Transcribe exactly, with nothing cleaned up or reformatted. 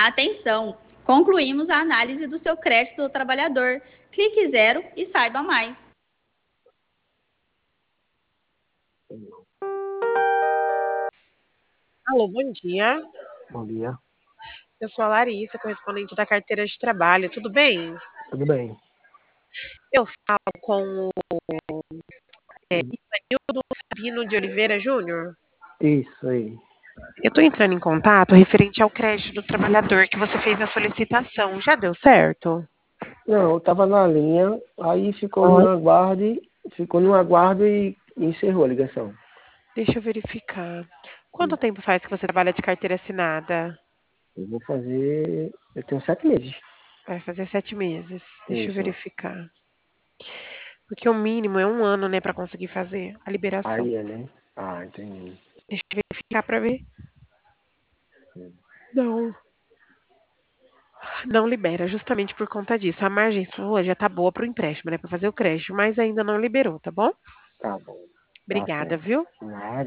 Atenção! Concluímos a análise do seu crédito do trabalhador. Clique zero e saiba mais. Alô, bom dia. Bom dia, Eu sou a Larissa, correspondente da carteira de trabalho. Tudo bem? tudo bem? Eu falo com o é, Ivanildo Sabino de Oliveira Júnior. Isso aí. Eu estou entrando em contato referente ao crédito do trabalhador que você fez a solicitação. Já deu certo? Não, eu tava na linha, aí ficou Oi. no aguarde, ficou no aguardo e encerrou a ligação. Deixa eu verificar. Quanto Isso. tempo faz que você trabalha de carteira assinada? Eu vou fazer. Eu tenho sete meses. Vai fazer sete meses. Deixa eu Isso. verificar. Porque o mínimo é um ano, né, para conseguir fazer a liberação. Aí é, né? Ah, entendi. Deixa eu verificar para ver. Não. Não libera, justamente por conta disso. A margem sua já tá boa para o empréstimo, né, para fazer o crédito, mas ainda não liberou, tá bom? Tá bom. Tá Obrigada, certo. viu? Nada.